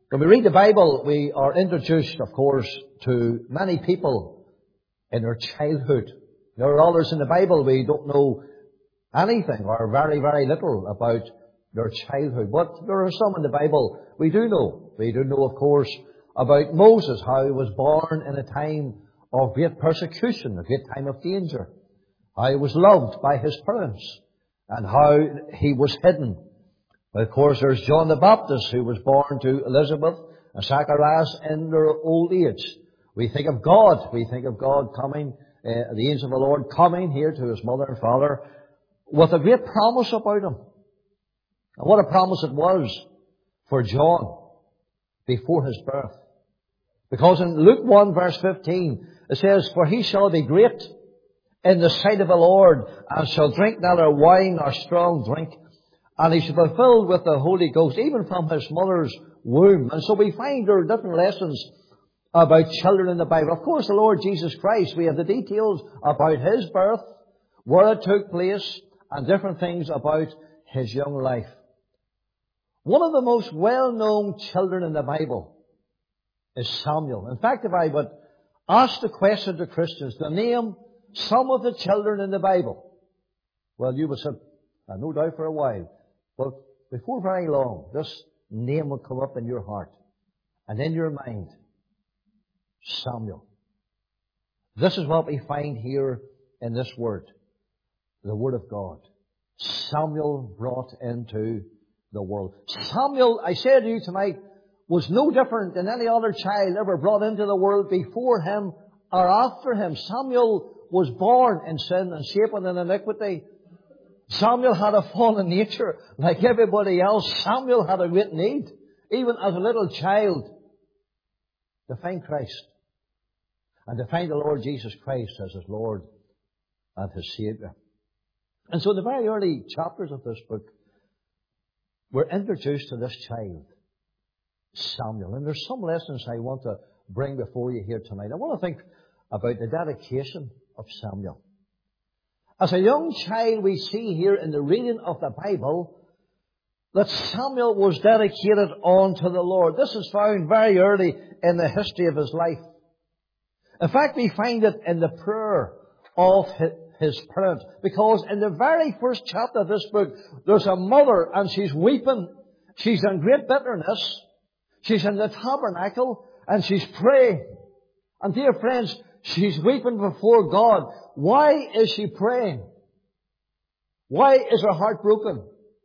When we read the Bible, we are introduced, of course, to many people in their childhood. There are others in the Bible we don't know anything or very, very little about their childhood. But there are some in the Bible we do know. We do know, of course, about Moses, how he was born in a time of great persecution, a great time of danger. How he was loved by his parents and how he was hidden. Of course, there's John the Baptist, who was born to Elizabeth and Zacharias in their old age. We think of God. We think of God coming, the angel of the Lord coming here to his mother and father with a great promise about him. And what a promise it was for John before his birth. Because in Luke 1 verse 15, it says, "For he shall be great in the sight of the Lord, and shall drink neither wine nor strong drink. And he shall be filled with the Holy Ghost, even from his mother's womb." And so we find there are different lessons about children in the Bible. Of course, the Lord Jesus Christ, we have the details about his birth, where it took place, and different things about his young life. One of the most well-known children in the Bible is Samuel. In fact, if I would ask the question to Christians to name some of the children in the Bible, well, you would say, no doubt for a while. But before very long, this name will come up in your heart and in your mind. Samuel. This is what we find here in this word, the Word of God. Samuel brought into the world. Samuel, I say to you tonight, was no different than any other child ever brought into the world before him or after him. Samuel was born in sin and shapen in iniquity. Samuel had a fallen nature like everybody else. Samuel had a great need, even as a little child, to find Christ and to find the Lord Jesus Christ as his Lord and his Savior. And so in the very early chapters of this book, we're introduced to this child, Samuel. And there's some lessons I want to bring before you here tonight. I want to think about the dedication of Samuel. As a young child, we see here in the reading of the Bible that Samuel was dedicated unto the Lord. This is found very early in the history of his life. In fact, we find it in the prayer of his parents. Because in the very first chapter of this book, there's a mother and she's weeping. She's in great bitterness. She's in the tabernacle and she's praying. And dear friends, she's weeping before God. Why is she praying? Why is her heart broken?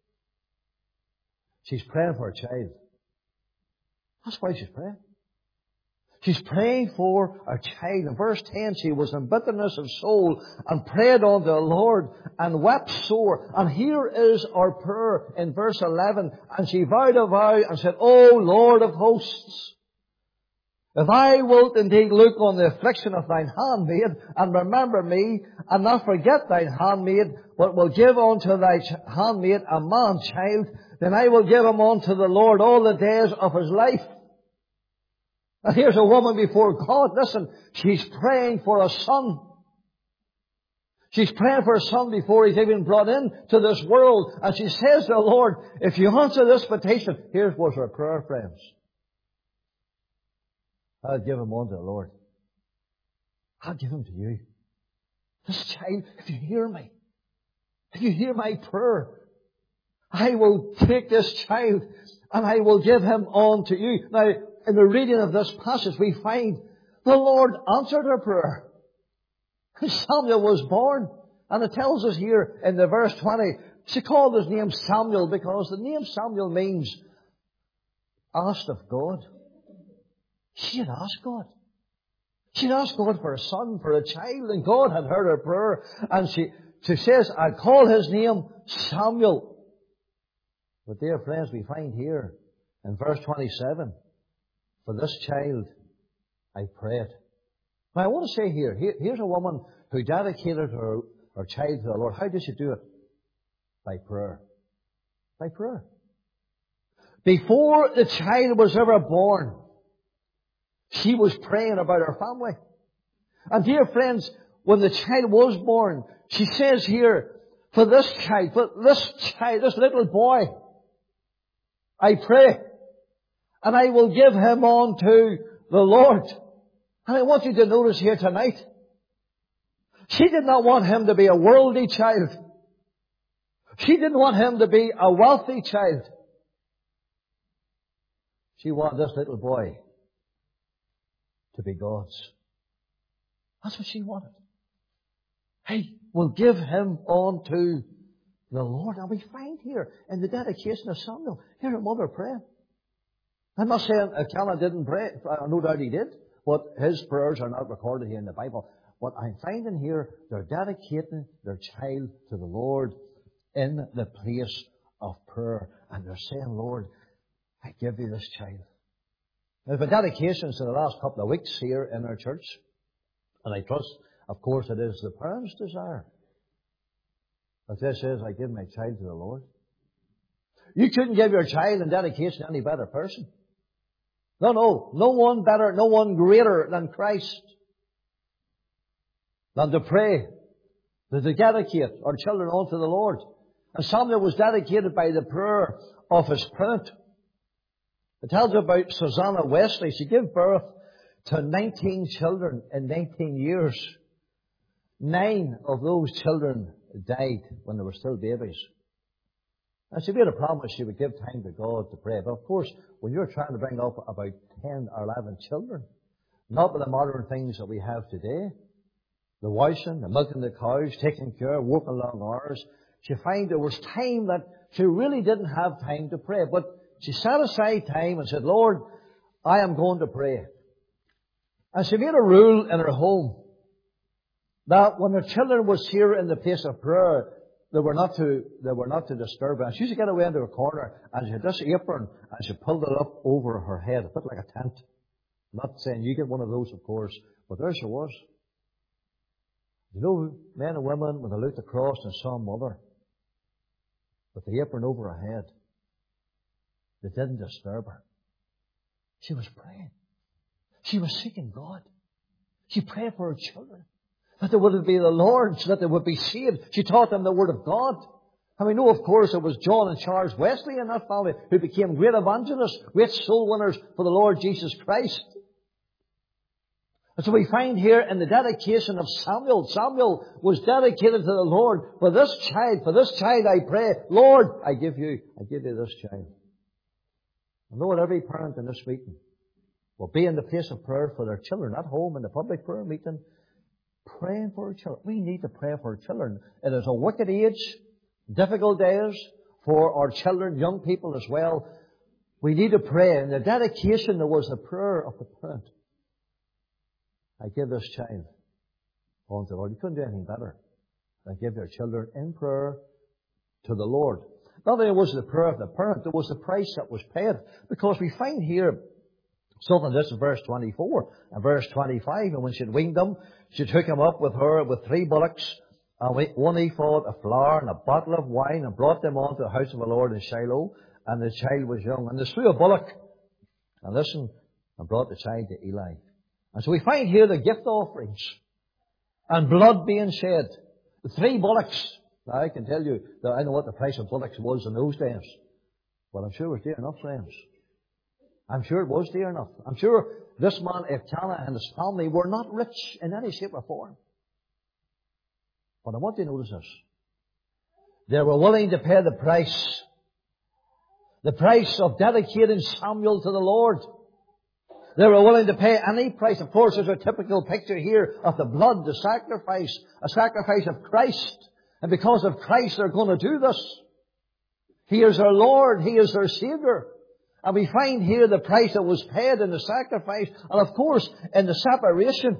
She's praying for a child. That's why she's praying. She's praying for a child. In verse 10, she was in bitterness of soul and prayed unto the Lord and wept sore. And here is our prayer in verse 11. And she vowed a vow and said, O Lord of hosts, if thou wilt indeed look on the affliction of thine handmaid, and remember me, and not forget thine handmaid, but will give unto thy handmaid a man child, then I will give him unto the Lord all the days of his life. And here's a woman before God. Listen, she's praying for a son. She's praying for a son before he's even brought into this world. And she says to the Lord, if you answer this petition, here's what's her prayer, friends. I'll give him unto the Lord. I'll give him to you. This child, if you hear me, if you hear my prayer, I will take this child and I will give him unto you. Now, in the reading of this passage, we find the Lord answered her prayer. Samuel was born. And it tells us here in the verse 20, she called his name Samuel because the name Samuel means asked of God. She had asked God. She had asked God for a son, for a child, and God had heard her prayer. And she says, I call his name Samuel. But dear friends, we find here in verse 27, for this child I prayed. Now I want to say here's a woman who dedicated her child to the Lord. How did she do it? By prayer. By prayer. Before the child was ever born, she was praying about her family. And dear friends, when the child was born, she says here, for this child, this little boy, I pray. and I will give him unto the Lord. And I want you to notice here tonight, she did not want him to be a worldly child. She didn't want him to be a wealthy child. She wanted this little boy to be God's. That's what she wanted. Hey, we'll give him unto the Lord. And we find here in the dedication of Samuel, here her mother praying. I'm not saying Elkanah didn't pray. No doubt he did. But his prayers are not recorded here in the Bible. What I'm finding here, they're dedicating their child to the Lord in the place of prayer. And they're saying, Lord, I give you this child. There's been dedications in the last couple of weeks here in our church. And I trust, of course, it is the parents' desire. As this says, I give my child to the Lord. You couldn't give your child in dedication to any better person. No one better, no one greater than Christ. Than to pray, to dedicate our children unto the Lord. And Samuel was dedicated by the prayer of his parent. It tells about Susanna Wesley. She gave birth to 19 children in 19 years. 9 of those children died when they were still babies. And she made a promise she would give time to God to pray. But of course, when you're trying to bring up about 10 or 11 children, not with the modern things that we have today, the washing, the milking the cows, taking care, working long hours, she found there was time that she really didn't have time to pray. But she set aside time and said, Lord, I am going to pray. And she made a rule in her home that when her children was here in the place of prayer, they were not to disturb her. And she used to get away into a corner and she had this apron and she pulled it up over her head, a bit like a tent. I'm not saying you get one of those, of course, but there she was. You know, men and women, when they looked across and saw Mother with the apron over her head, they didn't disturb her. She was praying. She was seeking God. She prayed for her children, that they would be the Lord's, that they would be saved. She taught them the Word of God. And we know, of course, it was John and Charles Wesley in that family who became great evangelists, great soul winners for the Lord Jesus Christ. And so we find here in the dedication of Samuel, Samuel was dedicated to the Lord. For this child I pray, Lord, I give you this child. I know that every parent in this meeting will be in the place of prayer for their children at home in the public prayer meeting, praying for our children. We need to pray for our children. It is a wicked age, difficult days for our children, young people as well. We need to pray. In the dedication, there was the prayer of the parent. I give this child unto the Lord. You couldn't do anything better than give their children in prayer to the Lord. Not only was it the prayer of the parent, there was the price that was paid. Because we find here something, this in verse 24 and verse 25. And when she had weaned them, she took him up with her with 3 bullocks, and 1 ephod of flour and a bottle of wine, and brought them on to the house of the Lord in Shiloh. And the child was young. And they slew a bullock, and brought the child to Eli. And so we find here the gift offerings and blood being shed. The 3 bullocks. Now I can tell you that I know what the price of bullocks was in those days. Well, I'm sure it was dear enough, friends. I'm sure it was dear enough. I'm sure this man, Elkanah, and his family were not rich in any shape or form. But I want you to notice this. They were willing to pay the price. The price of dedicating Samuel to the Lord. They were willing to pay any price. Of course, there's a typical picture here of the blood, the sacrifice, a sacrifice of Christ. And because of Christ, they're going to do this. He is our Lord. He is our Savior. And we find here the price that was paid in the sacrifice. And of course, in the separation.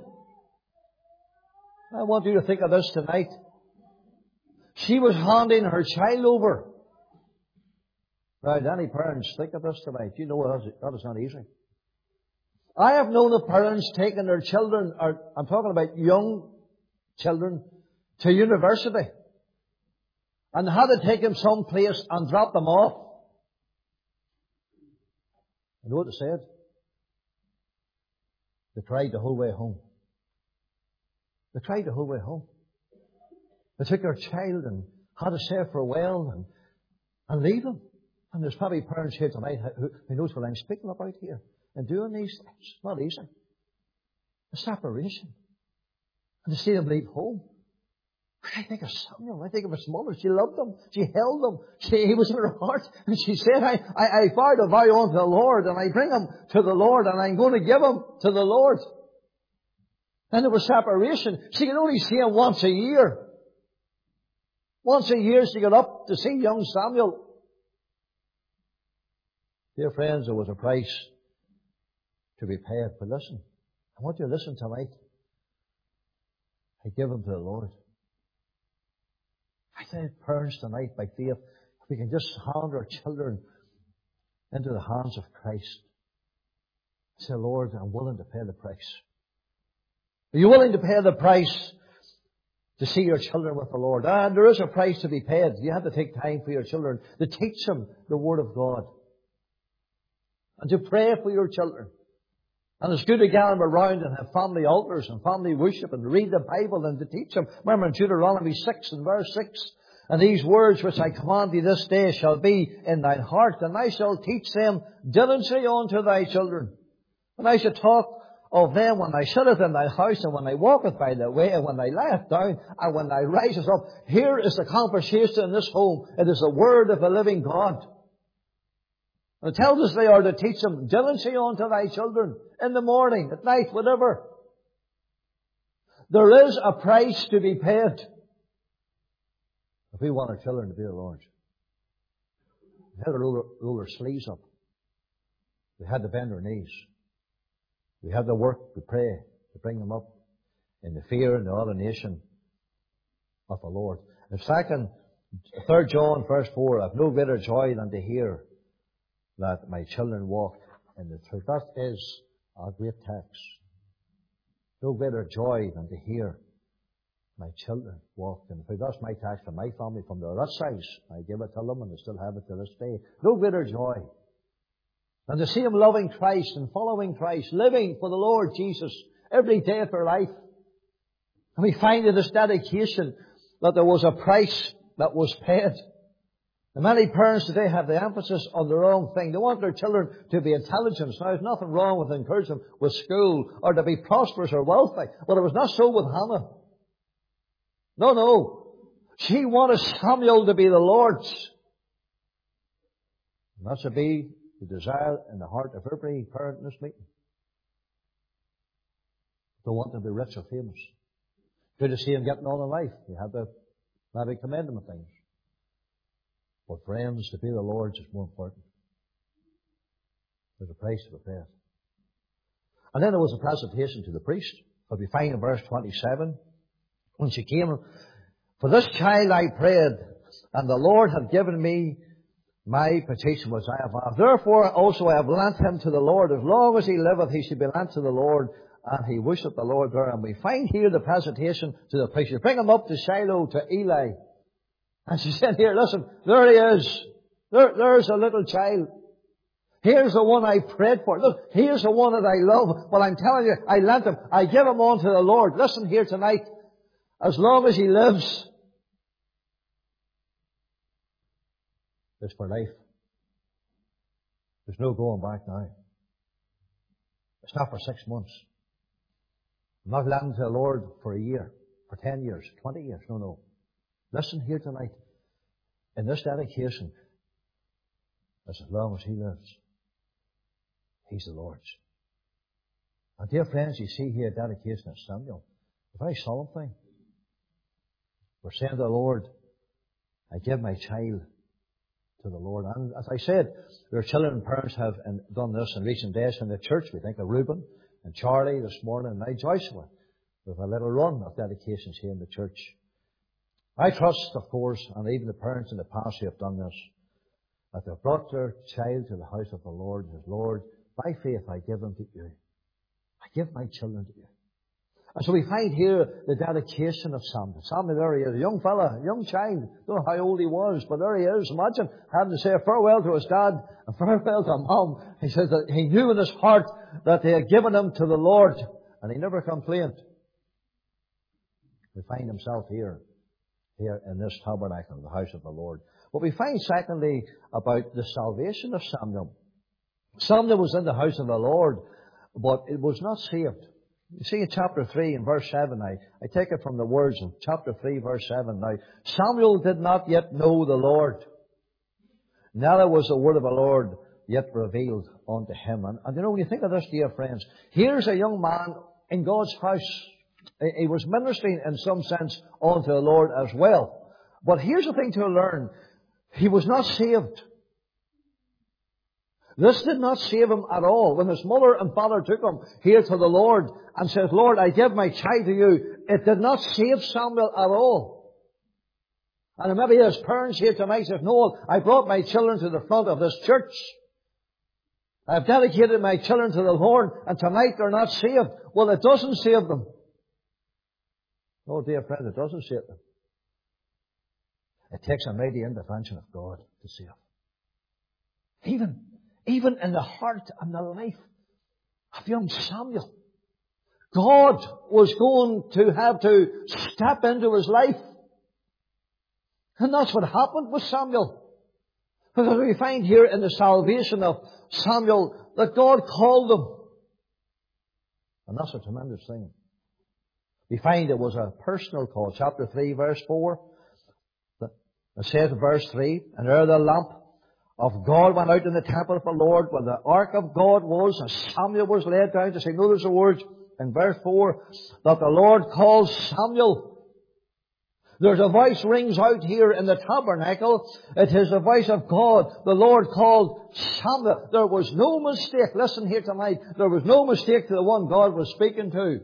I want you to think of this tonight. She was handing her child over. Right, any parents, think of this tonight. You know that is not easy. I have known of parents taking their children, I'm talking about young children, to university. And had to take them someplace and drop them off. You know what they said? They cried the whole way home. They cried the whole way home. They took their child and had to say farewell and leave them. And there's probably parents here tonight who knows what I'm speaking about here. And doing these things, it's not easy. A separation. And to see them leave home. I think of Samuel. I think of his mother. She loved him. She held him. He was in her heart. And she said, I vowed a vow unto the Lord, and I bring him to the Lord, and I'm going to give him to the Lord. And there was separation. She could only see him once a year. Once a year she got up to see young Samuel. Dear friends, there was a price to be paid. But listen, I want you to listen tonight. I give him to the Lord. I think parents tonight, by faith, if we can just hand our children into the hands of Christ. Say, Lord, I'm willing to pay the price. Are you willing to pay the price to see your children with the Lord? And there is a price to be paid. You have to take time for your children to teach them the Word of God. And to pray for your children. And it's good to gather them around and have family altars and family worship and read the Bible and to teach them. Remember in Deuteronomy 6 and verse 6, and these words which I command thee this day shall be in thine heart, and I shall teach them diligently unto thy children. And I shall talk of them when I sitteth in thy house, and when I walketh by the way, and when I lieth down, and when I riseth up. Here is the conversation in this home. It is the word of the living God. And it tells us they are to teach them diligently unto thy children, in the morning, at night, whatever. There is a price to be paid if we want our children to be the Lord's. We had to roll our sleeves up. We had to bend our knees. We had to work to pray to bring them up in the fear and the adoration of the Lord. In fact, in 3 John verse 4, I have no greater joy than to hear that my children walk in the truth. That is a great text. No greater joy than to hear my children walk in the truth. That's my text from my family, from the Rutsides. I give it to them and they still have it to this day. No greater joy than to see them loving Christ and following Christ, living for the Lord Jesus every day of their life. And we find in this dedication that there was a price that was paid. And many parents today have the emphasis on the wrong thing. They want their children to be intelligent. Now, there's nothing wrong with encouraging them with school or to be prosperous or wealthy. But it was not so with Hannah. No. She wanted Samuel to be the Lord's. And that should be the desire in the heart of every parent in this meeting. They want to be rich or famous. Good to see him getting on in life. You have to maybe commend him of things. But friends, to be the Lord's is more important. There's a price to be paid. And then there was a presentation to the priest. But we find in verse 27, when she came, for this child I prayed, and the Lord hath given me my petition which I have asked. Therefore also I have lent him to the Lord. As long as he liveth, he should be lent to the Lord. And he worshiped the Lord there. And we find here the presentation to the priest. You bring him up to Shiloh, to Eli. And she said, here, listen, there he is. There's a little child. Here's the one I prayed for. Look, here's the one that I love. But I'm telling you, I lent him. I give him on to the Lord. Listen here tonight. As long as he lives, it's for life. There's no going back now. It's not for 6 months. I'm not lending to the Lord for a year, for 10 years, 20 years. No. Listen here tonight. In this dedication, as long as he lives, he's the Lord's. And dear friends, you see here dedication of Samuel. A very solemn thing. We're saying to the Lord, I give my child to the Lord. And as I said, their children and parents have done this in recent days in the church. We think of Reuben and Charlie this morning, and now Joshua, with a little run of dedications here in the church. I trust, of course, and even the parents in the past who have done this, that they've brought their child to the house of the Lord, and says, Lord, by faith I give them to you. I give my children to you. And so we find here the dedication of Samuel. Samuel, there he is, a young fella, a young child. Don't know how old he was, but there he is. Imagine having to say farewell to his dad and farewell to mom. He says that he knew in his heart that they had given him to the Lord, and he never complained. We find himself here in this tabernacle, the house of the Lord. But we find secondly about the salvation of Samuel. Samuel was in the house of the Lord, but it was not saved. You see in chapter 3 and verse 7, I take it from the words of chapter 3 verse 7. Now, Samuel did not yet know the Lord. Neither was the word of the Lord yet revealed unto him. And you know, when you think of this, dear friends, here's a young man in God's house. He was ministering in some sense unto the Lord as well. But here's the thing to learn. He was not saved. This did not save him at all. When his mother and father took him here to the Lord and said, Lord, I give my child to you, it did not save Samuel at all. And maybe his parents here tonight said, no, I brought my children to the front of this church. I've dedicated my children to the Lord, and tonight they're not saved. Well, it doesn't save them. No, dear friend, it doesn't save them. It takes a mighty intervention of God to save. Even in the heart and the life of young Samuel, God was going to have to step into his life. And that's what happened with Samuel. Because we find here in the salvation of Samuel that God called him. And that's a tremendous thing. We find it was a personal call. Chapter 3, verse 4. It says in verse 3, and there the lamp of God went out in the temple of the Lord where the ark of God was, and Samuel was laid down to say, notice the words in verse 4, that the Lord called Samuel. There's a voice rings out here in the tabernacle. It is the voice of God. The Lord called Samuel. There was no mistake. Listen here tonight. There was no mistake to the one God was speaking to.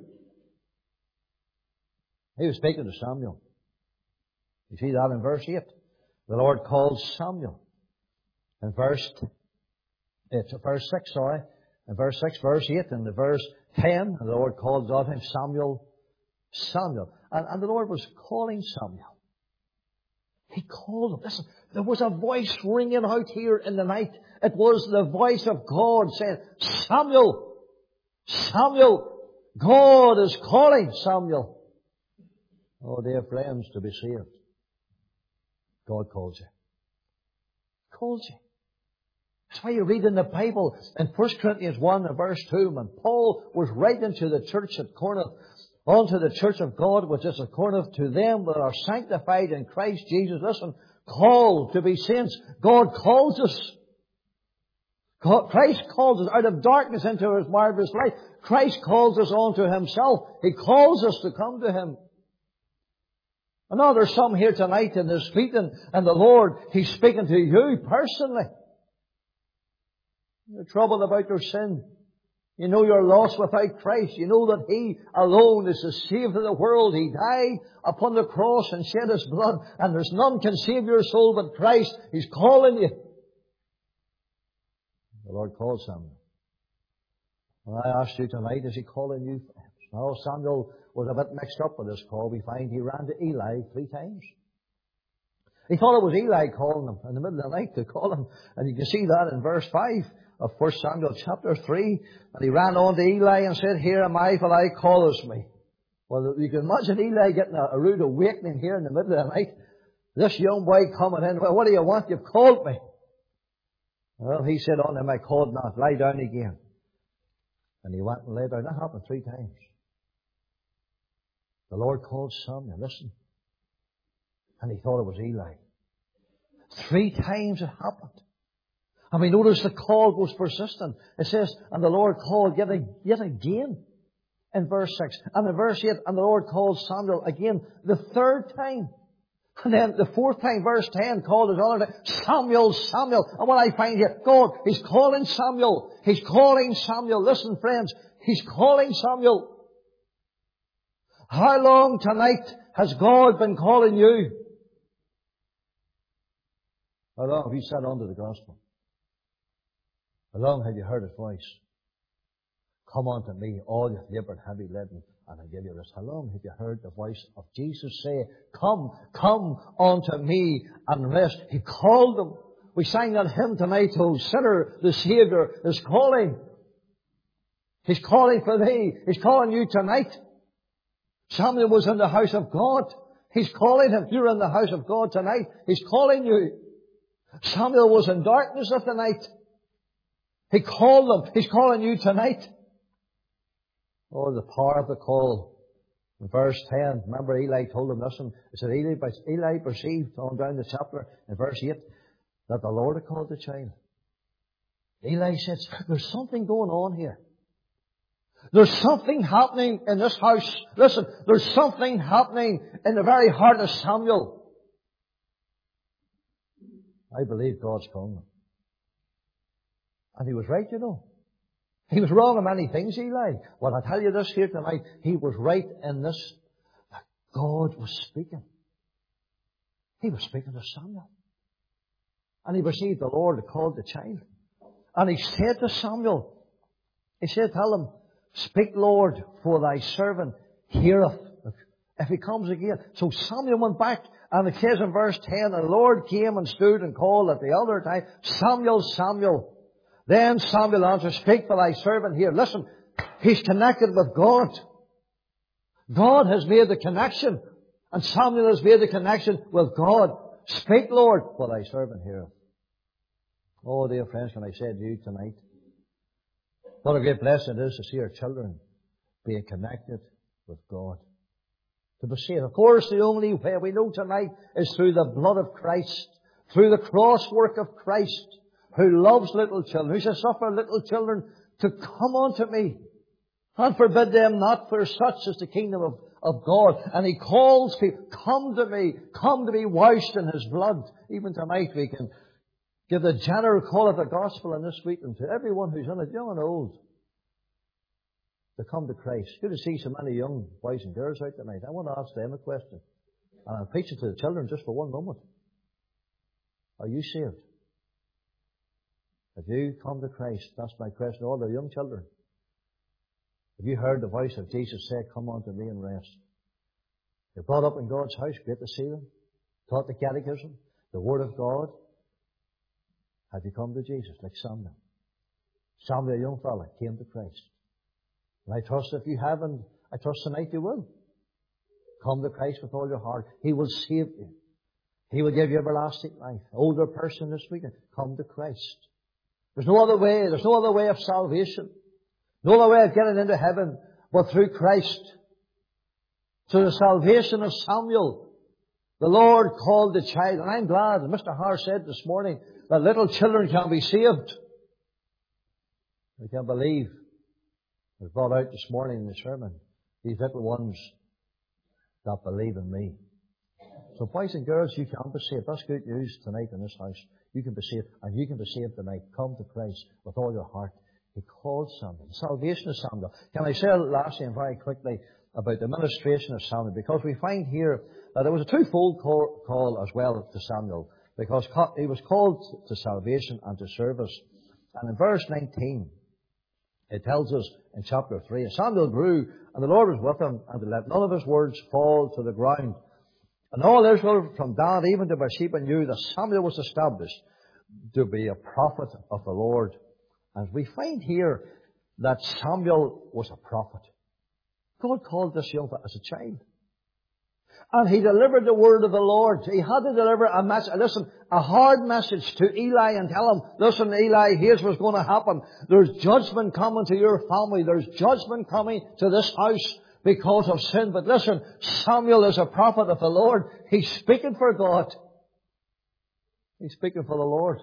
He was speaking to Samuel. You see that in verse 8. The Lord called Samuel. In verse 6, In verse 6, verse 8, and the verse 10, the Lord called out him Samuel, Samuel. And the Lord was calling Samuel. He called him. Listen, there was a voice ringing out here in the night. It was the voice of God saying, Samuel, Samuel, God is calling Samuel. Oh, dear friends, to be saved, God calls you. Calls you. That's why you read in the Bible in 1 Corinthians 1 and verse 2, when Paul was writing to the church at Corinth, unto the church of God, which is at Corinth, to them that are sanctified in Christ Jesus. Listen, called to be saints. God calls us. Christ calls us out of darkness into His marvelous light. Christ calls us unto Himself. He calls us to come to Him. I know there's some here tonight in this meeting, and the Lord, He's speaking to you personally. You're troubled about your sin. You know you're lost without Christ. You know that He alone is the Savior of the world. He died upon the cross and shed His blood, and there's none can save your soul but Christ. He's calling you. The Lord called Samuel. And I ask you tonight, is He calling you? Now, Samuel was a bit mixed up with this call. We find he ran to Eli 3 times. He thought it was Eli calling him in the middle of the night to call him. And you can see that in verse 5 of 1 Samuel chapter 3. And he ran on to Eli and said, Here am I, for thou callest me. Well, you can imagine Eli getting a rude awakening here in the middle of the night. This young boy coming in, well, what do you want? You've called me. Well, he said unto him, I called not. Lie down again. And he went and lay down. That happened 3 times. The Lord called Samuel. Listen. And he thought it was Eli. 3 times it happened. And we notice the call was persistent. It says, and the Lord called yet again in verse 6. And in verse 8, and the Lord called Samuel again the 3rd time. And then the 4th time, verse 10, called his other name, Samuel, Samuel. And what I find here, God, He's calling Samuel. He's calling Samuel. Listen, friends, He's calling Samuel. How long tonight has God been calling you? How long have you sat under the gospel? How long have you heard His voice? Come unto me, all you labour and heavy laden, and I'll give you rest. How long have you heard the voice of Jesus say, Come, come unto me and rest? He called them. We sang that hymn tonight, O sinner, the Saviour is calling. He's calling for thee. He's calling you tonight. Samuel was in the house of God. He's calling him. You're in the house of God tonight. He's calling you. Samuel was in darkness of the night. He called them. He's calling you tonight. Oh, the power of the call. In verse 10, remember Eli told him, listen, it said Eli perceived on down the chapter in verse 8 that the Lord had called the child. Eli says, there's something going on here. There's something happening in this house. Listen, there's something happening in the very heart of Samuel. I believe God's calling him. And he was right, you know. He was wrong in many things, Eli. Well, I tell you this here tonight, he was right in this, that God was speaking. He was speaking to Samuel. And he received the Lord that called the child. And he said to Samuel, he said, tell him, speak, Lord, for thy servant heareth, if he comes again. So Samuel went back, and it says in verse 10, and the Lord came and stood and called at the other time, Samuel, Samuel. Then Samuel answered, speak for thy servant here. Listen, he's connected with God. God has made the connection, and Samuel has made the connection with God. Speak, Lord, for thy servant here. Oh, dear friends, can I say to you tonight, what a great blessing it is to see our children being connected with God. To be saved. Of course, the only way we know tonight is through the blood of Christ, through the cross work of Christ, who loves little children, who shall suffer little children to come unto me, and forbid them not, for such is the kingdom of God. And He calls people, come to me washed in His blood. Even tonight we can give the general call of the gospel in this week and to everyone who's in it, young and old, to come to Christ. Good to see so many young boys and girls out tonight. I want to ask them a question. And I'll preach it to the children just for one moment. Are you saved? Have you come to Christ? That's my question to all the young children. Have you heard the voice of Jesus say, come unto me and rest? You're brought up in God's house, great to see them. Taught the catechism, the Word of God. Have you come to Jesus like Samuel? Samuel, a young fella, came to Christ. And I trust if you haven't, I trust tonight you will. Come to Christ with all your heart. He will save you. He will give you everlasting life. Older person this weekend, come to Christ. There's no other way. There's no other way of salvation. No other way of getting into heaven but through Christ. To the salvation of Samuel, the Lord called the child. And I'm glad, and Mr. Har said this morning, that little children can be saved. We can believe. It was brought out this morning in the sermon. These little ones that believe in me. So boys and girls, you can be saved. That's good news tonight in this house. You can be saved, and you can be saved tonight. Come to Christ with all your heart. He called Samuel. Salvation of Samuel. Can I say lastly and very quickly about the ministration of Samuel? Because we find here that there was a twofold call as well to Samuel. Because he was called to salvation and to service. And in verse 19, it tells us in chapter 3, and Samuel grew, and the Lord was with him, and he let none of his words fall to the ground. And all Israel, from Dan even to Beersheba, knew that Samuel was established to be a prophet of the Lord. And we find here that Samuel was a prophet. God called this young man as a child. And he delivered the word of the Lord. He had to deliver a message, a hard message to Eli and tell him, listen, Eli, here's what's going to happen. There's judgment coming to your family. There's judgment coming to this house because of sin. But listen, Samuel is a prophet of the Lord. He's speaking for God. He's speaking for the Lord.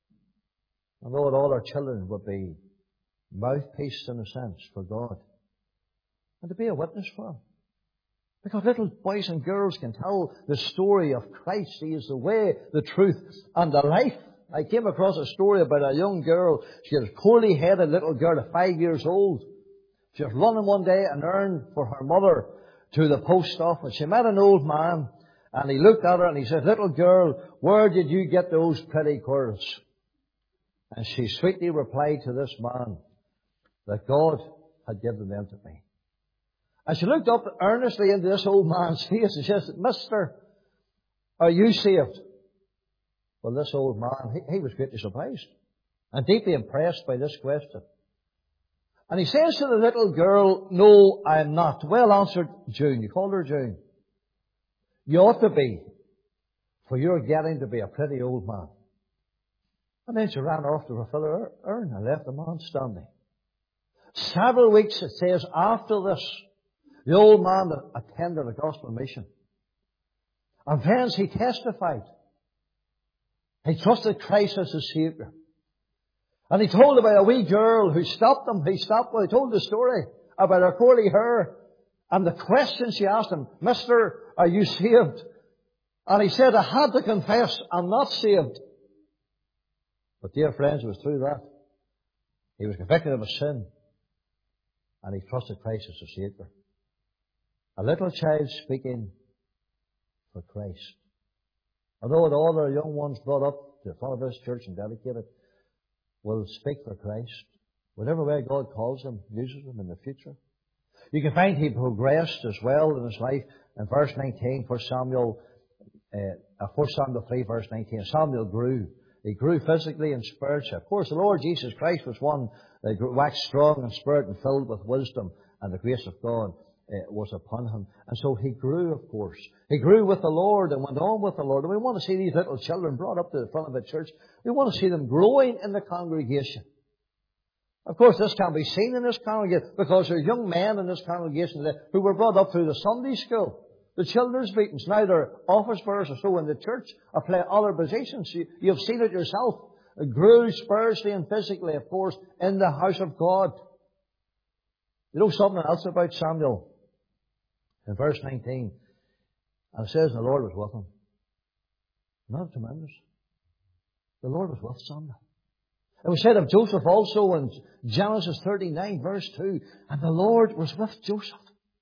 And Lord, all our children would be mouthpiece in a sense for God. And to be a witness for Him. Because little boys and girls can tell the story of Christ. He is the way, the truth, and the life. I came across a story about a young girl. She was a curly-headed little girl of 5 years old. She was running one day an errand for her mother to the post office. She met an old man, and he looked at her and he said, little girl, where did you get those pretty curls? And she sweetly replied to this man that God had given them to me. And she looked up earnestly into this old man's face and says, Mister, are you saved? Well, this old man, he was greatly surprised and deeply impressed by this question. And he says to the little girl, no, I am not. Well answered, June. You called her June. You ought to be, for you're getting to be a pretty old man. And then she ran off to refill her urn and left the man standing. Several weeks, it says, after this, the old man attended a gospel mission. And friends, he testified. He trusted Christ as his Saviour. And he told about a wee girl who stopped him. He told the story about her curly hair. And the question she asked him, Mister, are you saved? And he said, I had to confess, I'm not saved. But dear friends, it was through that. He was convicted of a sin. And he trusted Christ as a Saviour. A little child speaking for Christ. Although all their young ones brought up to the front of this church and dedicated will speak for Christ. Whatever way God calls them, uses them in the future. You can find he progressed as well in his life in verse 19, 1 Samuel 3, verse 19. Samuel grew. He grew physically and spiritually. Of course, the Lord Jesus Christ was one that waxed strong in spirit and filled with wisdom, and the grace of God was upon him. And so he grew, of course. He grew with the Lord and went on with the Lord. And we want to see these little children brought up to the front of the church. We want to see them growing in the congregation. Of course, this can be seen in this congregation because there are young men in this congregation who were brought up through the Sunday school, the children's meetings. Now they're office bearers or so in the church or play other positions. You've seen it yourself. It grew spiritually and physically, of course, in the house of God. You know something else about Samuel? In verse 19, and it says the Lord was with him. Not tremendous. The Lord was with Samuel. It was said of Joseph also in Genesis 39, verse 2, and the Lord was with Joseph.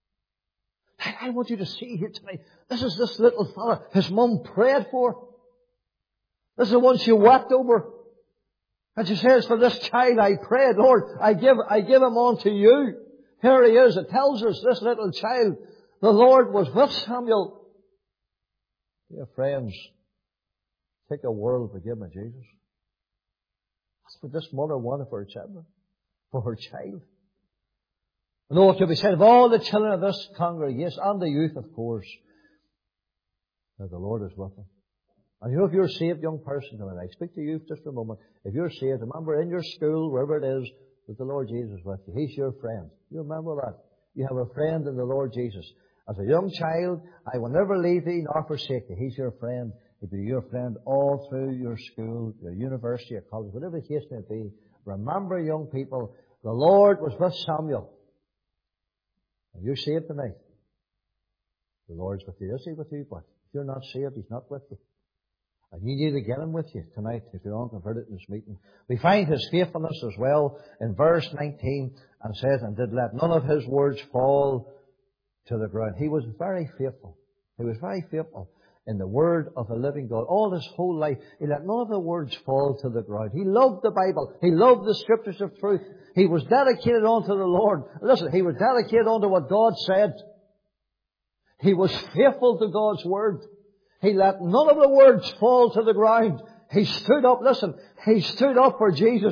I want you to see here tonight. This is this little fella his mum prayed for. This is the one she wept over. And she says, for this child I prayed, Lord, I give him unto you. Here he is. It tells us this little child, the Lord was with Samuel. Dear friends, take a world to give me Jesus. That's what this mother wanted for her children, for her child. And though it could be said of all the children of this congregation, and the youth, of course, that the Lord is with them. And you know, if you're a saved young person tonight, I speak to you just for a moment. If you're saved, remember in your school, wherever it is, that the Lord Jesus is with you. He's your friend. You remember that. You have a friend in the Lord Jesus. As a young child, I will never leave thee nor forsake thee. He's your friend. He'll be your friend all through your school, your university, your college, whatever the case may be. Remember, young people, the Lord was with Samuel. Are you saved tonight? The Lord's with you. Is He with you? But if you're not saved, He's not with you. And you need to get Him with you tonight if you're unconverted in this meeting. We find His faithfulness as well in verse 19 and says, and did let none of His words fall to the ground. He was very faithful. He was very faithful in the Word of the living God. All his whole life, he let none of the words fall to the ground. He loved the Bible. He loved the Scriptures of truth. He was dedicated unto the Lord. Listen, he was dedicated unto what God said. He was faithful to God's Word. He let none of the words fall to the ground. He stood up, listen, he stood up for Jesus.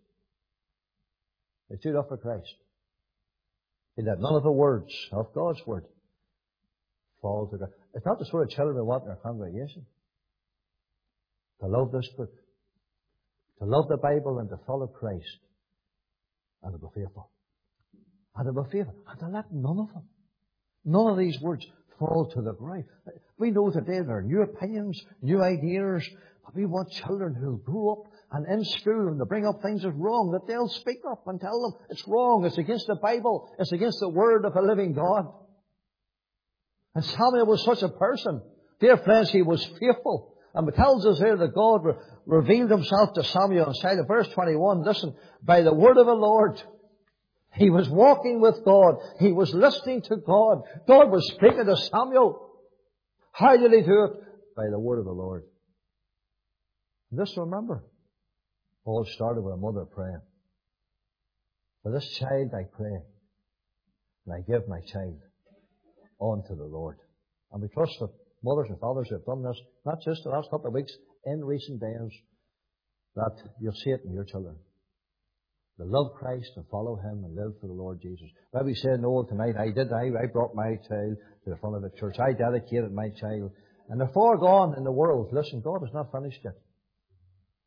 He stood up for Christ. He let none of the words of God's Word fall to the ground. It's not the sort of children we want in our congregation. To love this book, to love the Bible and to follow Christ, and to be faithful. And to be faithful. And to let none of them, none of these words fall to the ground. We know today there are new opinions, new ideas, but we want children who grow up and in school and to bring up things that's wrong, that they'll speak up and tell them it's wrong, it's against the Bible, it's against the Word of a living God. And Samuel was such a person. Dear friends, he was faithful. And it tells us here that God revealed Himself to Samuel and said in verse 21, listen, by the word of the Lord, he was walking with God. He was listening to God. God was speaking to Samuel. How did He do it? By the word of the Lord. And this, remember, all started with a mother praying. For this child I pray, and I give my child unto the Lord. And we trust that mothers and fathers who have done this, not just the last couple of weeks, in recent days, that you'll see it in your children. To love Christ and follow Him and live for the Lord Jesus. Maybe say, no, tonight I brought my child to the front of the church. I dedicated my child. And they're far gone in the world. Listen, God is not finished yet.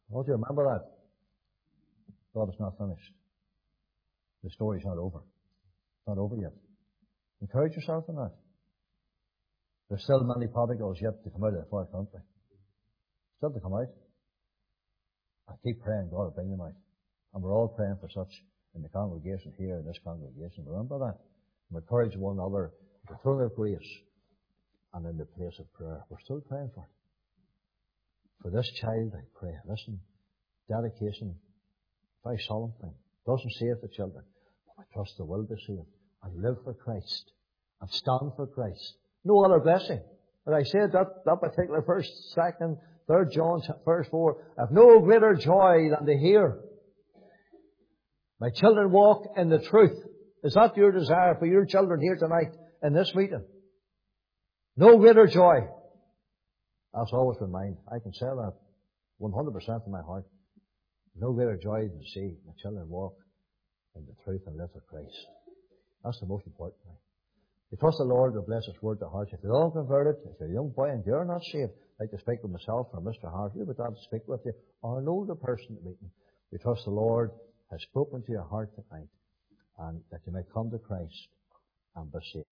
I want you to remember that. God is not finished. The story's not over. It's not over yet. Encourage yourself in that. There's still many prodigals yet to come out of the far country. Still to come out. I keep praying God will bring them out. And we're all praying for such in the congregation here, in this congregation. Remember that. And encourage one another to the throne of grace and in the place of prayer. We're still praying for it. For this child, I pray. Listen, dedication, very solemn thing. Doesn't save the children. But I trust they will be saved and live for Christ and stand for Christ. No other blessing. As I said, that particular verse, 2nd, 3rd John, verse 4, I have no greater joy than to hear my children walk in the truth. Is that your desire for your children here tonight in this meeting? No greater joy. That's always been mine. I can say that 100% in my heart. No greater joy than to see my children walk in the truth and live for Christ. That's the most important thing. We trust the Lord to bless His word to hearts. If you're all converted, if you're a young boy and you're not saved, I'd like to speak with myself or Mr. Hart, we would like to speak with you, or an older person at meeting. We trust the Lord has spoken to your heart tonight, and that you may come to Christ and be saved.